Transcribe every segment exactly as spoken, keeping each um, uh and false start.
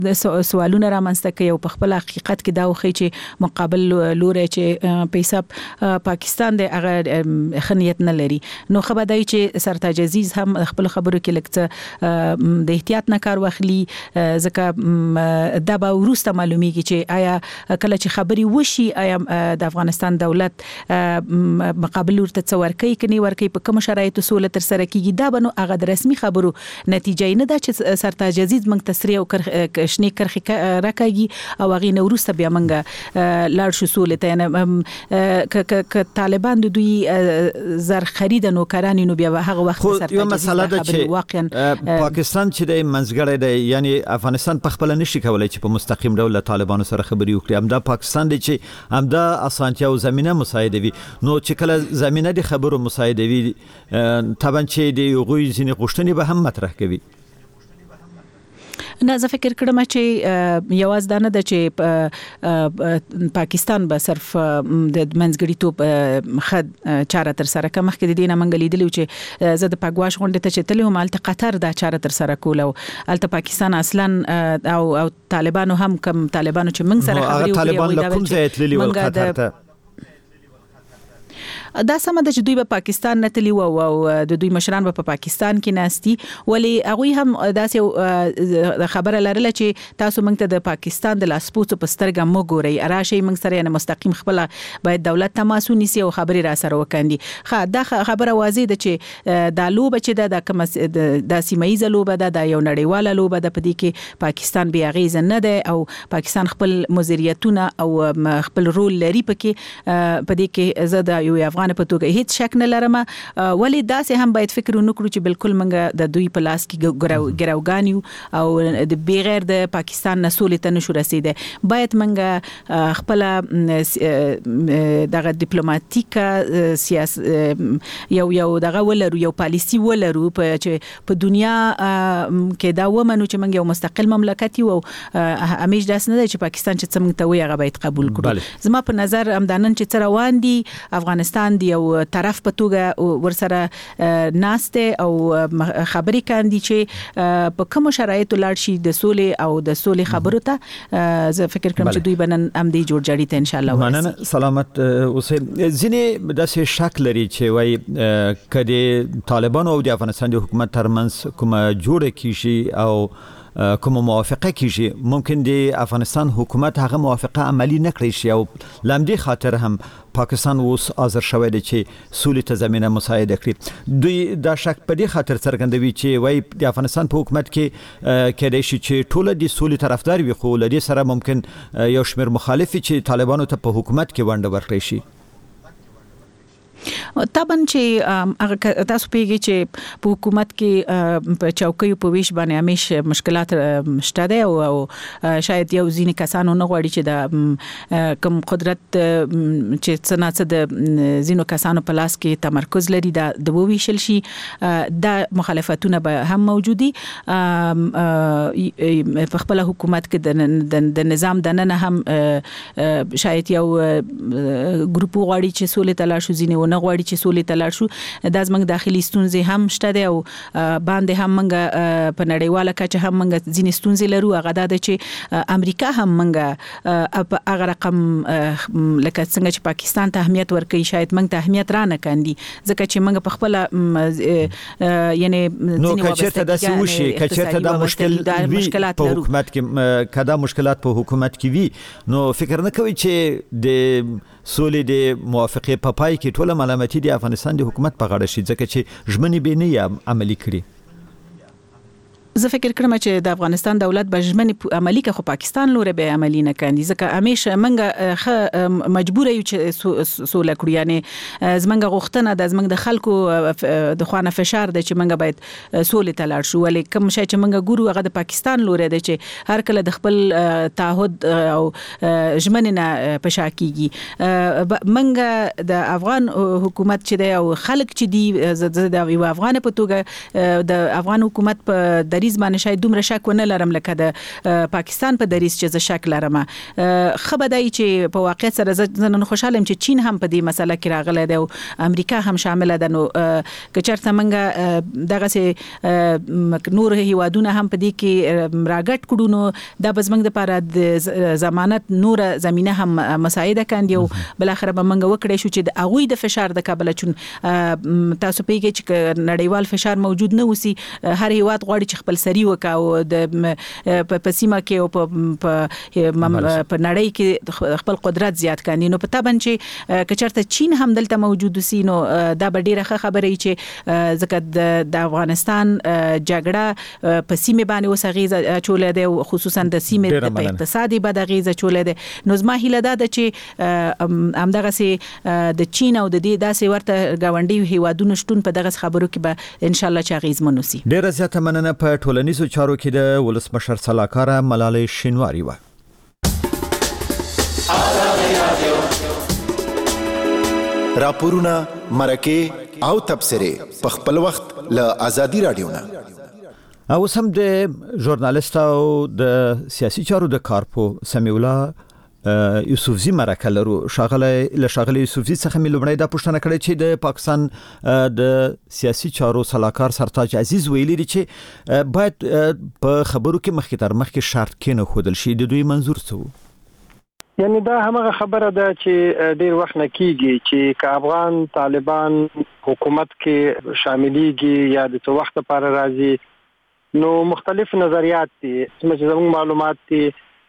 د سوالونه را منځته کوي او په خپل حقیقت کې دا وخی چې مقابل لوري چې په حساب پاکستان د هغه خنیت نه لري. نو خبردای چې سرتاج عزیز هم خپل خبرو کې لکه د احتیاط نه کار واخلي، ځکه دا به وروسته معلومیږي چې آیا کله چې خبري وشي آیا د افغانستان دولت مقابل لور ته څورکۍ کني ورکۍ په کوم شرایطو سوله تر سره کیږي. دا بنو هغه د رسمي خبرو نتیجه نه ده چې سرتاج عزیز موږ تسریع او شنی کرخي راکاږي او هغه نو وروسته بیا منګه لاړ شو سولې ته. نه ک طالبان د دوی زر خرید نو کرانی نو بیا هغه وخت سره یو مسله ده چې واقعا پاکستان چې د منځګړی دی، یعنی افغانستان په خپل نشي کولای چې په مستقیم ډول طالبانو سره خبري وکړي. همدا پاکستان دی چې همدا اسانتیا او زمينه مساعده وي. نو چې کله زمينه د خبرو مساعده وي طبعا چې د یوغوی ځینې غوښتنې به هم مطرح کوي. نه زه فکر کړم چې یواز دانه د چې پاکستان به صرف د منځګړیتوب خد چاره تر سره کوم مخکې د دینه منګلې دي چې زه د پګواش غونډه ته چې تلم مالته قطر دا چاره تر سره کول او الته پاکستان اصلا او او طالبانو هم کم طالبانو چې موږ سره خبرې وکړي طالبان له کوم ځای تللی و قطر ته دا سم د دوی په پاکستان نه تلی و او د دوی مشران په پاکستان کې ناستي، ولی هغه هم داسې خبره لرله چې تاسو موږ ته د پاکستان د لاسپوڅو په سترګه مو ګورئ، راشي موږ سره نه مستقیم خپل باید دولت تماسو نیسي او خبري را سره وکاندي. خا دا خبره واضح ده چې د لوبه چې د کوم د سیمایي لوبه ده د یو نړیواله لوبه ده، په دې کې پاکستان بیا غیز نه ده او پاکستان خپل مزریتونه او خپل رول لري پکې. په دې کې زه د یو افغان په توګه هیڅ شک نه لرم، ولی داسې هم باید فکر ونکړو چې بالکل منګه د دوی په لاس کې ګراوګانیو او د بغیر د پاکستان نسولې ته نشو رسیده. باید منګه خپل دغه ډیپلوماټیک سیاست یو یو دغه ولرو، یو پالیسی ولرو چې په دنیا کې دا ومنو چې منګه یو مستقل مملکت یو او همیش داس نه چې پاکستان چې څنګه ته وي هغه باید قبول کړو. زما په نظر امدانن چې تر روان دي افغانستان دی یو طرف په توګه ورسره ناسته او خبرې کاندي چې په کوم شرایطو لاړ شي د سولې او د سولې خبرو ته. زه فکر کوم چې دوی بنن ام دی جوړ جوړی ته ان شاء الله مننه. سلامت اوسه. ځینې داسې شک لري چې وای کله طالبان او د افغانستان د حکومت ترمنځ کومه جوړه کیږي او کوم موافقه کیږي، ممکن د افغانستان حکومت هغه موافقه عملی نکړي شي او لامدي خاطر هم پاکستان اوس حاضر شوی دی چې سولې ته زمينه مساعده کړي. دوی دا شک په دې خاطر څرګندوي چې وای د افغانستان په حکومت کې کېدای شي چې ټول د سولې طرفدار وي، خو لدې سره ممکن یو شمېر مخالف چې طالبانو ته په حکومت کې ونډه ورکړي شي. طبعا چې هغه تاسو پیږي چې په حکومت کې په چوکۍ په ویش باندې همیش مشکلات شته دي او شاید یو ځینې کسانو نه غواړي چې د کوم قدرت چې څنګه د ځینو کسانو په لاس کې تمرکز لري دا د وویشل شي. دا مخالفتونه به هم موجودي په خپل حکومت کې د نظام د نن هم شاید یو ګروپ غواړي چې سولې ته لاړ شو، ځینې نه غواړي چې سولې ته لاړ شو. دا زموږ داخلي ستونزې هم شته دي او باندې هم موږ په نړیواله کچه هم موږ ځینې ستونزې لرو. هغه دا ده چې امریکا هم موږ په هغه رقم لکه څنګه چې پاکستان ته اهمیت ورکوي شاید موږ ته اهمیت را نه کاندي، ځکه چې موږ په خپل یعنی نو کچرته داسې وشي کچرته دا مشکل وي په حکومت کې، کدا مشکلات په حکومت کې وي نو فکر نه کوي چې د سولې د موافقه په پای کې ټول ملامتي د افغانستان د حکومت په غاړه شي، ځکه چې ژمنې به نه عملي کړي. زه فکر کوم چې د افغانستان دولت به ژمنې عملي کړي خو پاکستان لوري به عملي نه کاندي، ځکه همیشه منګه مجبور یو چې سوله کړو. یعنی زمنګ غوښتنه د زمنګ د خلکو د خوانه فشار د چې منګه باید سولې ته لاړ شو، ولی کوم شي چې منګه ګورو هغه د پاکستان لوري د چې هر کله د خپل تعهد او ژمنې نه پشا کیږي. منګه د افغان حکومت چې د خلک چې دی د افغان په توګه د افغان حکومت په دریځ دریز باندې شاید دومره شک ونه لرم لکه د پاکستان په دریز چې ز شک لرم. خبردای چې په واقعیت سره زه خوشاله یم چې چین هم په دې مسله کې راغلی دی او امریکا هم شامل ده. نو که چېرته منګه دغه سه نور هیوادونه هم په دې کې راګټ کړو نو دا به زموږ دپاره د ضمانت نور زمینه هم مساعده کاندي او بل اخر به منګه وکړی شو چې د هغوی د فشار د کابل چون تاسو پیږي چې نړیوال فشار موجود نه وسی هر هیواد غواړي چې خپل سری وکاو د په سیمه کې او په په نړۍ کې خپل قدرت زیات کاندي. نو په تابن چې کچرته چین هم دلته موجود وسی نو دا به ډیره خبره چې ځکه د افغانستان جګړه په سیمه باندې وسغیزه چولې ده خصوصا د سیمه په اقتصادي بدغیزه چولې ده. نو زما هیله ده چې همدغه سي د چین او د دې داسې ورته گاونډي هیوادونو شتون په دغه خبرو کې به ان شاء الله چې اغیز منوسی. ډیره زیاته مننه. په ټولنیزو چارو کې د ولسمشر سلاکار ملالۍ شینواری و. راپورونه مرکه او تبصره په خپل وخت له ازادي رادیو نه او سم د ژورنالیست او د سیاسي چارو د کارپو سمیع الله یوسفزی مرکه لرو. شاغله له شاغله یوسفزی څخه مې لومړی دا پوښتنه کړې چې د پاکستان د سیاسي چارو سلاکار سرتاج عزیز ویلي دی چې باید په خبرو کې مخکې تر مخکې شرط کې نه خودل شي. د دوی منظور څه و؟ یعنی دا همغه خبره ده چې ډیر وخت نه کیږي چې که افغان طالبان حکومت کې شاملېږي یا د څو وخت لپاره راځي نو مختلف نظریات دي. چې زموږ معلومات دي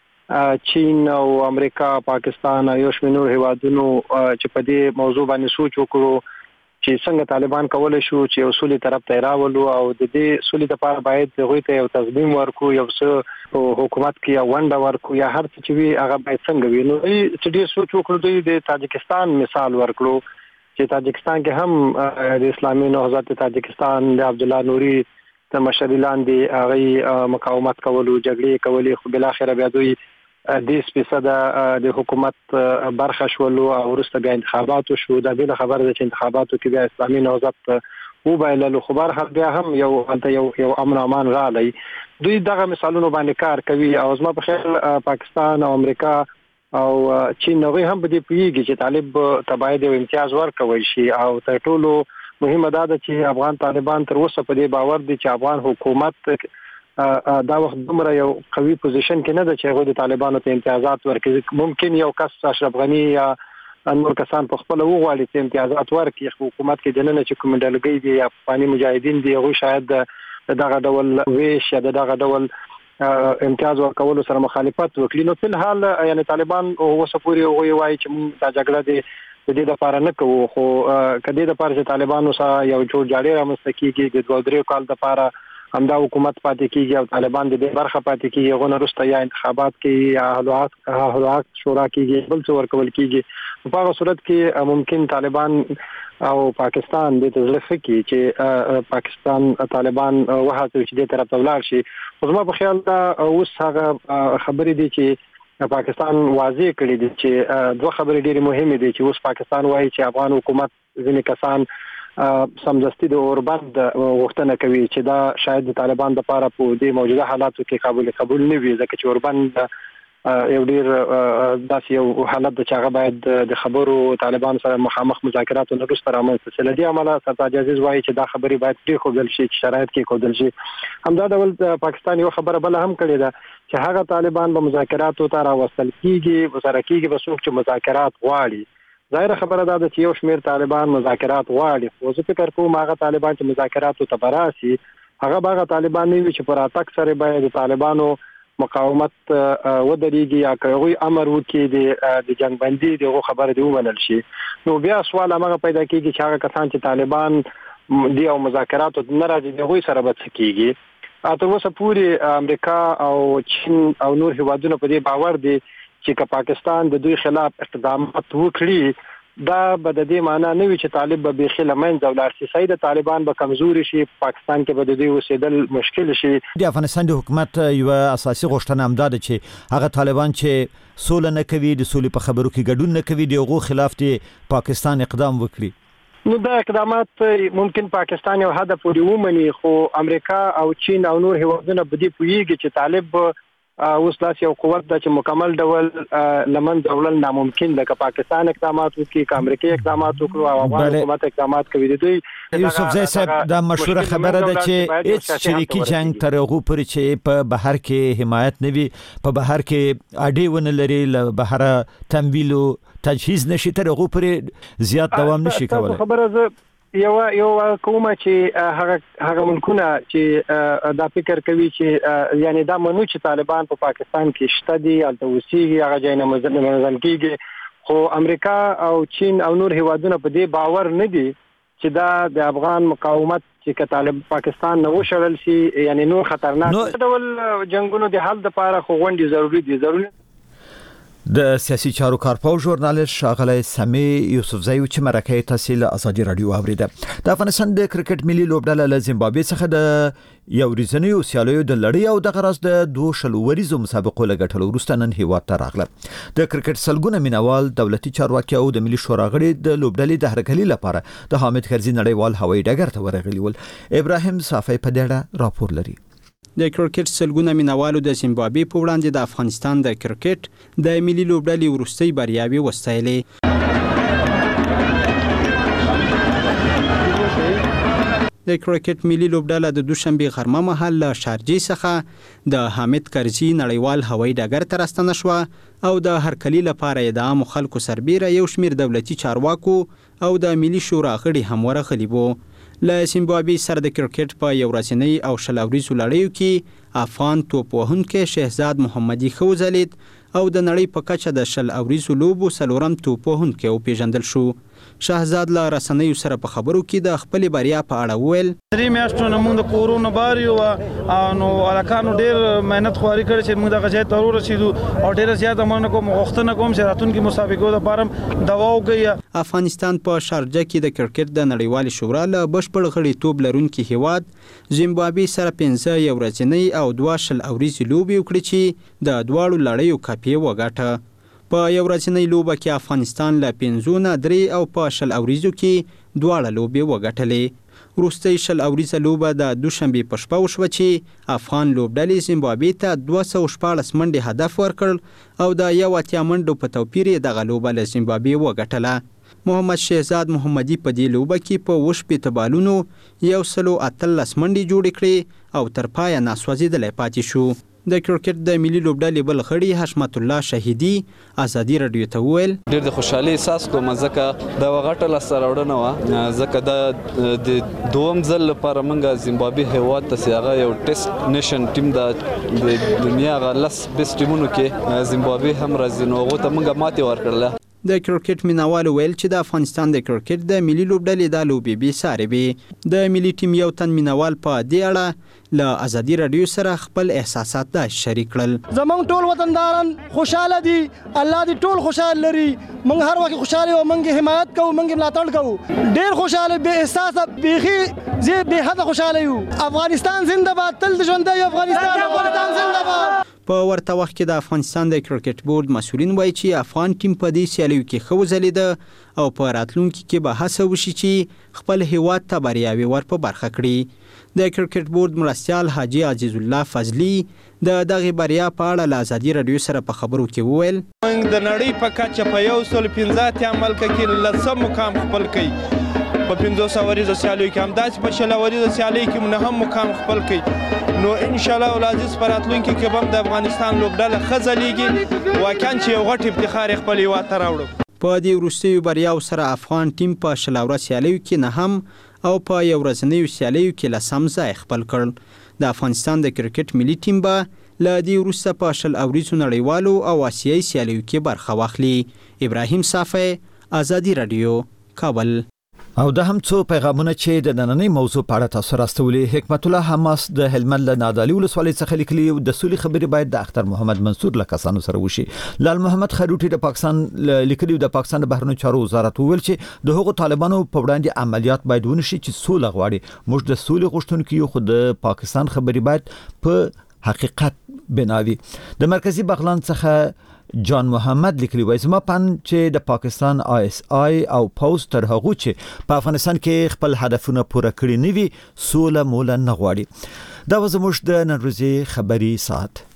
چین او امریکا پاکستان او یو شمېر نور هیوادونو چې په دې موضوع باندې سوچ وکړو چې څنګه طالبان کولای شو چې اصولي طرف ته راولو او د دې اصولي لپاره باید دغه ته یو تصمیم ورکو یو څه حکومت کې یو ونده ورکو یا هر څه چې وي هغه باید څنګه وي. نو چې دې سوچ وکړو د تاجکستان مثال ورکړو چې تاجکستان کې هم د اسلامي نهضت تاجکستان د عبد الله نوري د مشرۍ لاندې هغه مقاومت کولو جګړې کولې خو بل اخر بیا دوی د سپیڅه د حکومت برخه شولو او ورسته بیا انتخاباتو شو. دا به خبره ده چې انتخاباتو کې بیا اسلامي نهضت و بایللو خو بهر بیا هم یو یو یو امن امان رالی. دوی دغه مثالونو باندې کار کوي او زما په خیال پاکستان او امریکا او چین نوې هم په دې پیږي چې طالب تبعید او امتیاز ورکوي شي او تر ټولو مهمه ده چې افغان طالبان تر اوسه په دې باور دي چې افغان حکومت دا وخت دومره یو قوي پوزیشن کې نه ده چې هغه د طالبانو ته امتیازات ورکړي. ممکن یو کس اشرف غنی یا نور کسان په خپل وغواړي چې امتیازات ورکړي حکومت کې دنه چې کوم ډلګي دي یا افغاني مجاهدین دي هغه شاید دغه ډول ویش یا دغه ډول امتیاز ورکول سره مخالفت وکړي. نو په حال یعنی طالبان اوسه پوری وایي چې موږ دا جګړه دي د دې لپاره نه کوو خو کدی د لپاره چې طالبانو سره یو جوړ جاړي رامستکیږي د دوه درې کال لپاره همدا حکومت پاتې کیږي او طالبان د دې برخه پاتې کیږي غو نه رسته یا انتخابات کې یا حلوات حلوات شورا کیږي بل څه ورکول کیږي. په هغه صورت کې ممکن طالبان او پاکستان د تزلف کې چې پاکستان طالبان وهڅوي چې د طرف ته ولاړ شي. خو زما په خیال دا اوس هغه خبرې دي چې پاکستان واضح کړي دي چې دوه خبرې ډېرې مهمه دي چې اوس پاکستان وایي چې افغان حکومت ځینې کسان سمدستي د اوربند غوښتنه کوي چې دا شاید د طالبان لپاره په دې موجوده حالاتو کې قابل قبول نه وي ځکه چې اوربند یو ډیر داسې یو حالت د چاغه باید د خبرو طالبان سره مخامخ مذاکرات نه وروسته رامنځته شي. لدی عمله سرتاج عزیز وایي چې دا خبرې باید پرې خوځل شي چې شرایط کې خوځل شي. همدا ډول پاکستان یو خبره بل هم کړې ده چې هغه طالبان به مذاکراتو ته راوستل کیږي وسره کیږي به څوک چې مذاکرات غواړي. ظاهر خبره ده چې یو شمیر طالبان مذاکرات غواړي خو زه فکر کوم هغه طالبان چې مذاکراتو ته براسي هغه هغه طالبان نه وي چې پر اتک سره باید طالبانو مقاومت ودرېږي یا کوي امر وکړي د جنگ بندي دغه خبره دی ومنل شي. نو بیا سوال هغه پیدا کیږي چې هغه کسان چې طالبان دی او مذاکراتو نه راځي دغه سره به څه کیږي. اته اوسه پوری امریکا او چین او نور هیوادونو په دې باور دي چې پاکستان د دوی خلاف اقدامات وکړي دا به د دې معنی نه وي چې طالب به بخیله منځ او لارسي سید طالبان به کمزوري شي پاکستان کې به د دوی اوسېدل مشکل شي. د افغانستان د حکومت یو اساسي غوښتنه هم ده چې هغه طالبان چې سول نه کوي د سولې په خبرو کې ګډون نه کوي دغه خلاف د پاکستان اقدام وکړي. نو دا اقدامات ممکن پاکستان یو حد پورې ومني، خو امریکا او چین او نور هیوادونه په دې پوهیږي چې طالب اوس لاس یو قوت د چې مکمل ډول لمن ډول ناممکن ده. که پاکستان اقدامات وکړي، که امریکا اقدامات وکړي او افغان حکومت اقدامات کوي، د دوی یوسفزی صاحب دا مشهوره خبره ده چې هیڅ شریکي جنگ تر هغه پورې چې په بهر کې حمایت نه وي، په بهر کې اډې ونه لري، له بهر تمویل او تجهیز نشي، تر هغه پورې زیات دوام نشي کولای. خبره زه یو یو کومه چې هغه هغه ملکونه چې دا فکر کوي چې یعنی دا منو چې طالبان په پاکستان کې شته دي او د وسیږي هغه ځای نه منظم کیږي، خو امریکا او چین او نور هیوادونه په دې باور نه دي چې دا د افغان مقاومت چې طالب پاکستان نه وشړل شي یعنی نور خطرناک ډول جنگونو د حل لپاره خو غونډې ضروری دي. ضروري د سیاسي چارو کارپوه ژورنالیست ښاغلی سمی یوسفزی چې مرکه تحصیل ازادي رادیو اوریده. د افغانستان د کرکټ ملي لوبډله له زیمبابوې څخه د یو ورځنیو سیالیو د لړۍ او د غرض د دوه شلو وریزو مسابقو لګټلو وروسته نن هیواد ته راغله. د کرکټ سلګونه مینوال، دولتي چارواکي او د ملي شورا غړي د لوبډلې د هرکلي لپاره د حامد کرزي نړیوال هوایي ډګر ته ورغلي ول. ابراهیم صافی په دې اړه راپور لري. د کرکټ سلګونه مینوالو د زیمبابوې په وړاندې د افغانستان د کرکټ د ملي لوبډلې وروستۍ بریاوې وستایلې. د کرکټ ملي لوبډله د دوشنبه غرمه مهال له شارجې څخه د حامد کرزي نړیوال هوایي ډګر ته راستنه شوه او د هرکلي لپاره د عامو خلکو سربیره یو شمیر دولتي چارواکو او د ملي شورا غړي هم ورغلي وو. له زیمبابوې سره د کرکټ په یو ورځنۍ او شل اوریزو لړیو کې افغان توپ وهونکی شهزاد محمدي ښه وځلید او د نړۍ په کچه د شل اوریزو لوبو څلورم توپ وهونکی وپېژندل شو. شهزاد له رسنیو سره په خبرو کې د خپلې بریا په اړه وویل: درې میاشتو نه موږ د کورونو بار یو نو هلکانو ډېر مهنت خواري کړې چې موږ دغه ځای ته ورسېدو او ډېره زیاته مننه کوم غوښتنه کوم چې راتلونکي مسابقو دپاره هم دوا وکړي. افغانستان په شارجه کې د کرکټ د نړیوالې شورا له بشپړ غړیتوب لرونکي هیواد زیمبابوې سره پنځه یو ورځنۍ او دوه شل اوریزې لوبې وکړې چې د دواړو لړیو کاپي وګټه. په یو ورځنۍ لوبه کې افغانستان له پنځو نه درې او په شل اوریزو کې دواړه لوبې وګټلې. وروستۍ شل اوریزه لوبه د دوشنبې په شپه وشوه چې افغان لوبډلې زیمبابوې ته دوه سوه شپاړس منډې هدف ورکړ او د یو اتیا منډو په توپیر یې دغه لوبه له زیمبابوې وګټله. محمد شهزاد محمدي په دې لوبه کې په اووه شپېته بالونو یو سلو اتلس منډې جوړې کړې او تر پایه ناسوځېدلی پاتې شو. د کرکټ د ملي لوبډلې بل غړي حشمت الله شهیدي ازادي رادیو ته وویل: ډېر د خوشحالۍ احساس کوم ځکه دا غټه لاسته راوړنه وه، ځکه دا د دوم ځل لپاره موږ زیمبابوې هیواد ته چې هغه یو ټیسټ نیشن ټیم د دنیا هغه لس بیسټ ټیمونو کې زیمبابوې هم راځي، نو هغو ته موږ ماتې ورکړله. د کرکټ مینوالو ویل چې د افغانستان د کرکټ د ملي لوبډلې د لوبې بې سارې وي. د ملي ټیم یو تن مینوال په دې اړه له ازادي رادیو سره خپل احساسات دا شریک کړل. زمونږ ټول وطنداران خوشاله دي، الله دې ټول خوشاله لري، موږ هر وخت خوشاله او موږ حمایت کوو، موږ ملاتړ کوو، ډېر خوشاله به احساس بیخي زه به حد خوشاله یو. افغانستان زنده باد، تل ژوندی افغانستان، افغانستان زنده باد. په ورته وخت کې د افغانستان د کرکټ بورډ مسؤلین وایي چې افغان ټیم په دې سیالیو کې ښه وځلېده او په راتلونکي کې به هڅه وشي چې خپل هیواد ته بریاوې ور په برخه کړي. د کرکټ بورډ مرستیال حاجي عزیز الله فضلي د دغه بریا په اړه له ازادي رادیو سره په خبرو کې وویل: موږ د نړۍ په کچه په یو سل پنځه اتیا ملکه کې لسم مقام خپل کړي، په پنځوس اوریزو سیالیو کې همداسې په شل اوریزو سیالیو کې مو نهم مقام خپل کړي. نو ان شاء الله العزیز په راتلونکي کې به هم د افغانستان لوبډله ښه ځلیږي، واقعا چې یو غټ افتخار خپل هیواد ته راوړو. په دې وروستیو بریاو سره افغان ټیم په شل اوره سیالیو کې نهم او په یو ورځنیو سیالیو کې لسم ځای خپل کړ. د افغانستان د کرکټ ملي ټیم به له دې وروسته په شل اوریزو نړیوالو او آسیایي سیالیو کې برخه واخلي. ابراهیم صافی، ازادي رادیو، کابل. او د هم څو پیغامونه چې د نننۍ موضوع په اړه تاسو راستولې. حکمت الله حماس د هلمند له نادعلي ولسوالۍ څخه لیکلي د سولې خبرې باید د اختر محمد منصور له کسانو سره وشي. لال محمد خروټي د پاکستان لیکلي د پاکستان د بهرنیو چارو وزارت وویل چې د هغو طالبانو په وړاندې عملیات باید ونشي چې سوله غواړي. موږ د سولې غوښتونکو یو، خو د پاکستان خبرې باید په حقیقت بناوي. د مرکزی بغلان څخه جان محمد لیکلی وای زما پن چې د پاکستان آی اس آی او پوز تر هغه چې په افغانستان کې خپل هدفونه پوره کړی نیوي سوله مولا نه غواړي. دا و زموږ د نن ورځې خبري ساعت.